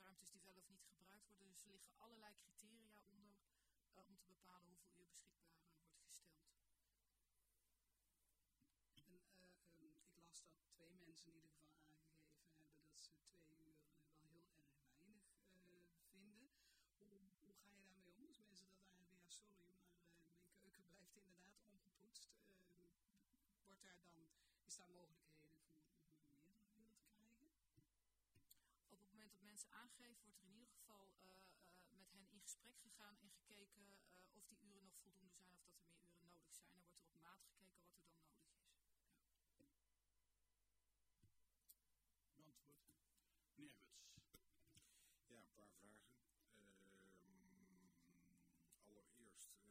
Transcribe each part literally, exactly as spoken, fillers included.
ruimtes die wel of niet gebruikt worden. Dus er liggen allerlei criteria onder uh, om te bepalen hoeveel uur beschikbaar uh, wordt gesteld. En, uh, um, ik las dat twee mensen in ieder geval aangegeven hebben dat ze twee uur uh, wel heel erg weinig uh, vinden. Hoe, hoe ga je daarmee om? Dus mensen dat eigenlijk, ja sorry, maar uh, mijn keuken blijft inderdaad ongepoetst. Uh, wordt daar dan, is daar mogelijkheden voor om meerdere uren te krijgen? Op het moment dat mensen aangeven, wordt er in ieder geval uh, uh, met hen in gesprek gegaan en gekeken uh, of die uren nog voldoende zijn of dat er meer uren nodig zijn. Dan wordt er op maat gekeken wat er dan nodig is. Ja. Antwoord. Meneer Everts. Ja, een paar vragen. Uh, allereerst uh,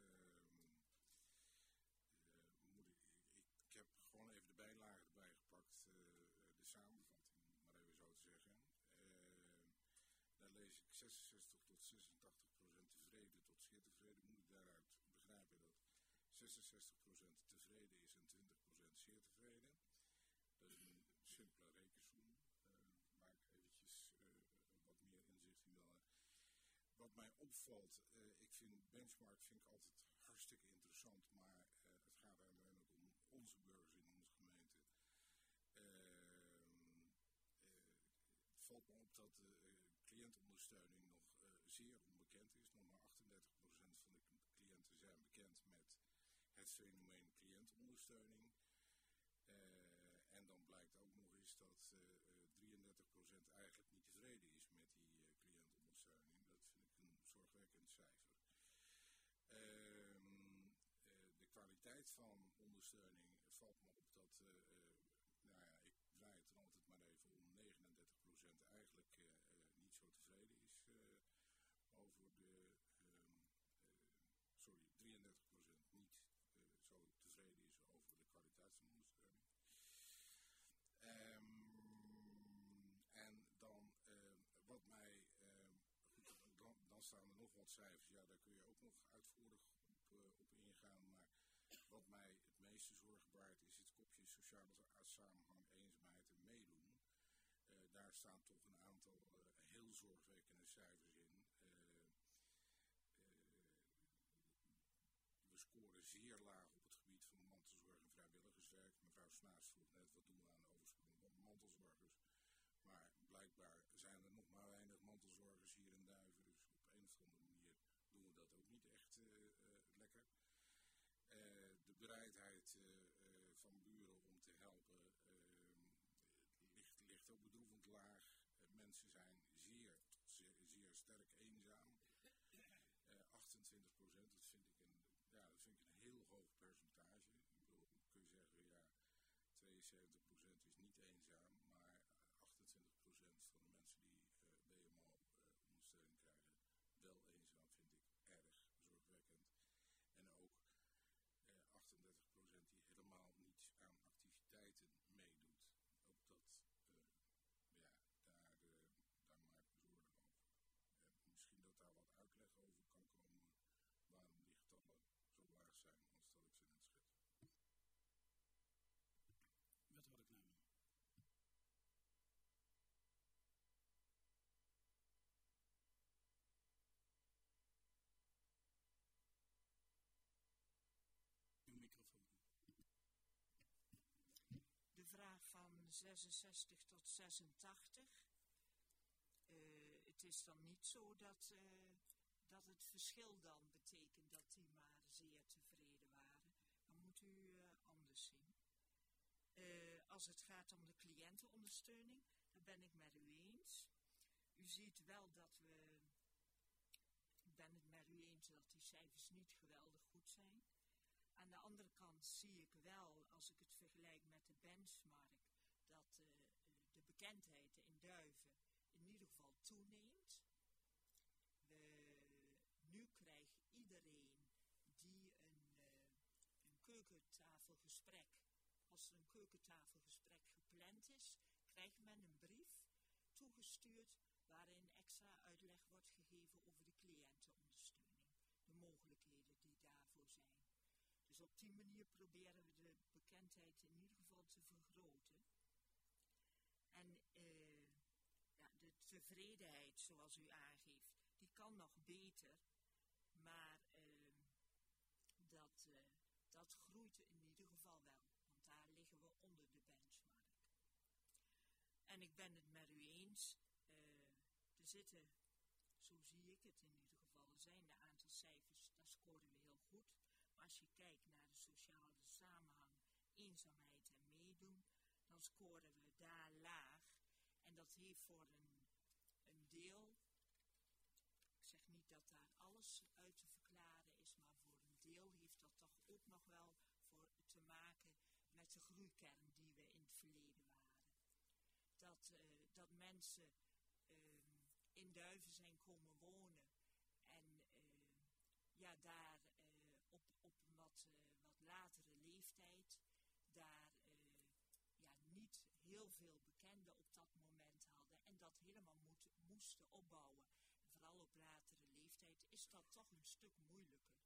uh, moet ik, ik, ik heb gewoon even de bijlagen erbij gepakt, uh, de samenvatting, om maar even zo te zeggen. Uh, daar lees ik zesenzestig tot zesentachtig procent tevreden tot zeer tevreden. Moet ik daaruit begrijpen dat zesenzestig procent tevreden is en twintig procent zeer tevreden. Dat is een simpele rekensom, uh, waar ik eventjes uh, wat meer inzicht in wil. Wat mij opvalt, uh, ik vind benchmark vind ik altijd hartstikke interessant, maar uh, het gaat uiteindelijk om onze burgers in onze gemeente. Uh, uh, het valt me op dat de uh, cliëntondersteuning nog uh, zeer onbekend is. Nog maar achtendertig procent van de cliënten zijn bekend met het fenomeen cliëntondersteuning. Uh, en dan blijkt ook nog eens dat uh, drieëndertig procent eigenlijk niet tevreden is met die uh, cliëntondersteuning. Dat vind ik een zorgwekkend cijfer. Uh, uh, de kwaliteit van ondersteuning valt me op dat, uh, uh, nou ja, ik draai het dan altijd maar even om, negenendertig procent eigenlijk uh, uh, niet zo tevreden is uh, over de, um, uh, sorry, drieëndertig procent niet Uh, zo tevreden is over de kwaliteit van ondersteuning. Um, en dan, uh, wat mij, uh, goed, dan, dan staan er nog wat cijfers, ja, daar kun je ook nog uitvoerig op, uh, op ingaan, maar wat mij het meeste zorgen baart is het kopje sociale samenhang, eenzaamheid en meedoen. Uh, daar staan toch een aantal uh, heel zorgwekkende cijfers in. Uh, We scoren zeer laag op het gebied van mantelzorg en vrijwilligerswerk. Mevrouw Snaas vroeg net, wat doen we aan de oversprong van mantelzorgers? Maar blijkbaar zijn er nog maar weinig mantelzorgers hier in Duiven. Dus op een of andere manier doen we dat ook niet echt uh, uh, lekker. Uh, de bereidheid uh, uh, van buren om te helpen uh, ligt, ligt ook bedroevend laag. Uh, mensen zijn zeer, zeer, zeer sterk eenzaam. Uh, achtentwintig procent, dat vind ik een... Ja, dat vind ik een heel hoog percentage. Ik bedoel, kun je zeggen, ja, tweeënzeventig procent is niet eenzaam, maar achtentwintig procent van de mensen die uh, B M O-ondersteuning uh, krijgen, wel eenzaam, vind ik erg zorgwekkend. En ook uh, achtendertig procent die helemaal niet aan activiteiten meedoet. Ook dat, uh, ja, daar, uh, daar maak ik me zorgen over. Uh, misschien dat daar wat uitleg over kan komen, waarom die getallen zo laag zijn als dat ik ze net schets. Wethouder Knamen. Uw microfoon. De vraag van zesenzestig tot zesentachtig. Uh, het is dan niet zo dat... Uh, dat het verschil dan betekent dat die maar zeer tevreden waren. Dan moet u uh, anders zien. Uh, als het gaat om de cliëntenondersteuning, dan ben ik met u eens. U ziet wel dat we... Ik ben het met u eens dat die cijfers niet geweldig goed zijn. Aan de andere kant zie ik wel, als ik het vergelijk met de benchmark, dat uh, de bekendheid in Duiven in ieder geval toeneemt. We, nu krijgt iedereen die een, uh, een keukentafelgesprek, als er een keukentafelgesprek gepland is, krijgt men een brief toegestuurd waarin extra uitleg wordt gegeven over de cliëntenondersteuning, de mogelijkheden die daarvoor zijn. Dus op die manier proberen we de bekendheid in ieder geval te vergroten. En uh, ja, de tevreden tevredenheid, zoals u aangeeft, die kan nog beter. Maar uh, dat, uh, dat groeit in ieder geval wel. Want daar liggen we onder de benchmark. En ik ben het met u eens. Uh, er zitten, zo zie ik het in ieder geval, er zijn een aantal cijfers, daar scoren we heel goed. Maar als je kijkt naar de sociale samenhang, eenzaamheid en meedoen, dan scoren we daar laag. En dat heeft voor een, een deel, ik zeg niet dat daar alles uit te verklaren is, maar voor een deel heeft dat toch ook nog wel voor te maken met de groeikern die we in het verleden waren. Dat, uh, dat mensen uh, in Duiven zijn komen wonen en uh, ja, daar uh, op, op een wat, uh, wat latere leeftijd, daar uh, ja, niet heel veel bekenden op dat moment hadden en dat helemaal moet, moesten opbouwen. En vooral op latere leeftijd is dat toch een stuk moeilijker.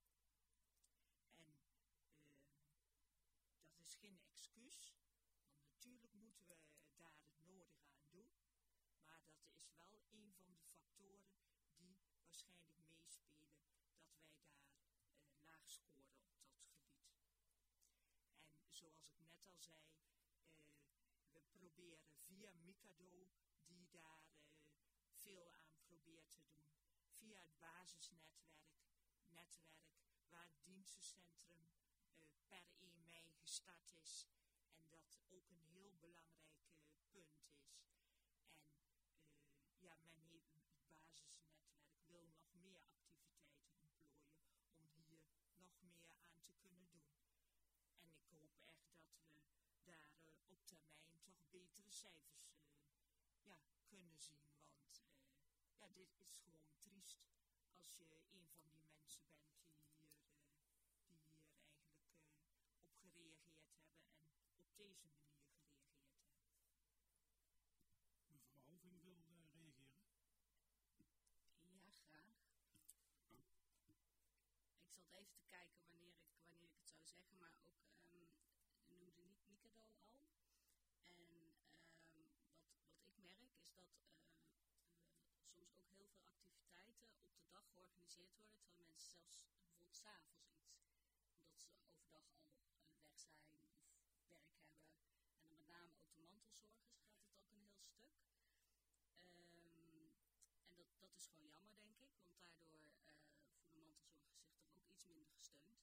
En uh, dat is geen excuus, want natuurlijk moeten we daar het nodige aan doen. Maar dat is wel een van de factoren die waarschijnlijk meespelen dat wij daar uh, laag scoren op dat gebied. En zoals ik net al zei, uh, we proberen via Mikado, die daar uh, veel aan probeert te doen, via het basisnetwerk, netwerk, waar het dienstencentrum uh, per één mei gestart is en dat ook een heel belangrijk uh, punt is. En uh, ja, men heeft, het basisnetwerk wil nog meer activiteiten ontplooien om hier nog meer aan te kunnen doen. En ik hoop echt dat we daar uh, op termijn toch betere cijfers uh, ja, kunnen zien. Want uh, ja, dit is gewoon triest als je een van die mensen bent die hier, uh, die hier eigenlijk uh, op gereageerd hebben en op deze manier gereageerd hebben. Mevrouw Hoving wil uh, reageren. Ja, graag. Oh. Ik zat even te kijken wanneer ik, wanneer ik het zou zeggen, maar ook, um, u noemde niet Mikado al. En um, wat, wat ik merk is dat uh, uh, soms ook heel veel activiteiten op de dag georganiseerd worden, terwijl mensen zelfs bijvoorbeeld 's avonds iets, omdat ze overdag al uh, weg zijn of werk hebben. En dan met name ook de mantelzorgers gaat het ook een heel stuk. Um, en dat, dat is gewoon jammer, denk ik, want daardoor uh, voelen mantelzorgers zich toch ook iets minder gesteund.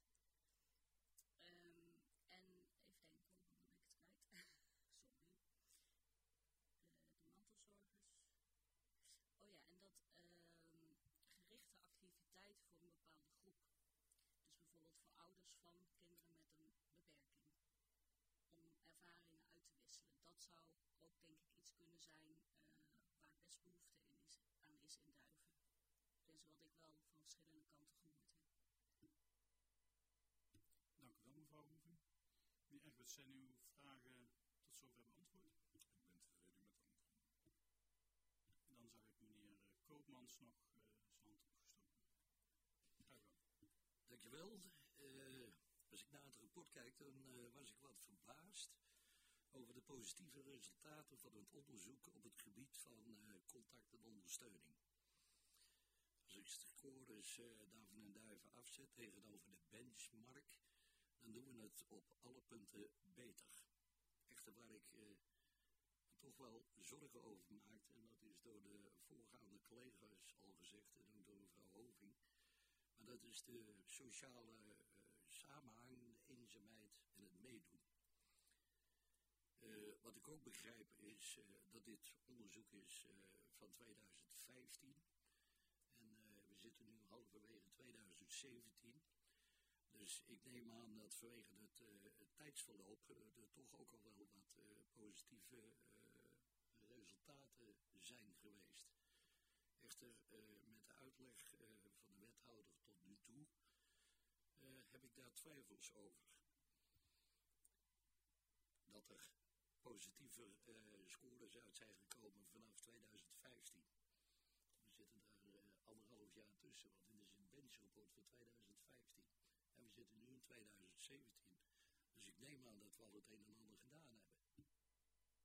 Um, en even denken, dan ben ik het kwijt. Sorry. De, de mantelzorgers. Oh ja, en dat um, gerichte activiteiten voor een bepaalde groep. Dus bijvoorbeeld voor ouders van kinderen met een beperking. Om ervaringen uit te wisselen. Dat zou ook denk ik iets kunnen zijn uh, waar best behoefte in is, aan is in Duiven. Dat is wat ik wel van verschillende kanten gehoord heb. Dank u wel, mevrouw Hoving. Meneer Egberts, zijn uw vragen tot zover beantwoord? Ik ben tevreden met de antwoorden. En dan zag ik meneer uh, Koopmans nog uh, zijn hand opgestoken. Dank u wel. Dankjewel. Uh, als ik naar het rapport kijk, dan uh, was ik wat verbaasd over de positieve resultaten van het onderzoek op het gebied van uh, contact en ondersteuning. Als ik de scores uh, daarvan in Duiven afzet tegenover de benchmark, dan doen we het op alle punten beter. Echter waar ik uh, me toch wel zorgen over maak, en dat is door de voorgaande collega's al gezegd en ook door mevrouw Hoving, maar dat is de sociale uh, samenhang, de eenzaamheid en het meedoen. Uh, wat ik ook begrijp is uh, dat dit onderzoek is uh, van tweeduizend vijftien en uh, we zitten nu halverwege tweeduizend zeventien. Dus ik neem aan dat vanwege het, uh, het tijdsverloop uh, er toch ook al wel wat uh, positieve uh, resultaten zijn geweest. Echter, uh, met de uitleg uh, van de wethouder tot nu toe uh, heb ik daar twijfels over. Dat er positiever uh, scores uit zijn gekomen vanaf tweeduizend vijftien. We zitten daar uh, anderhalf jaar tussen, want dit is een benchrapport voor tweeduizend vijftien. En we zitten nu in tweeduizend zeventien. Dus ik neem aan dat we al het een en ander gedaan hebben.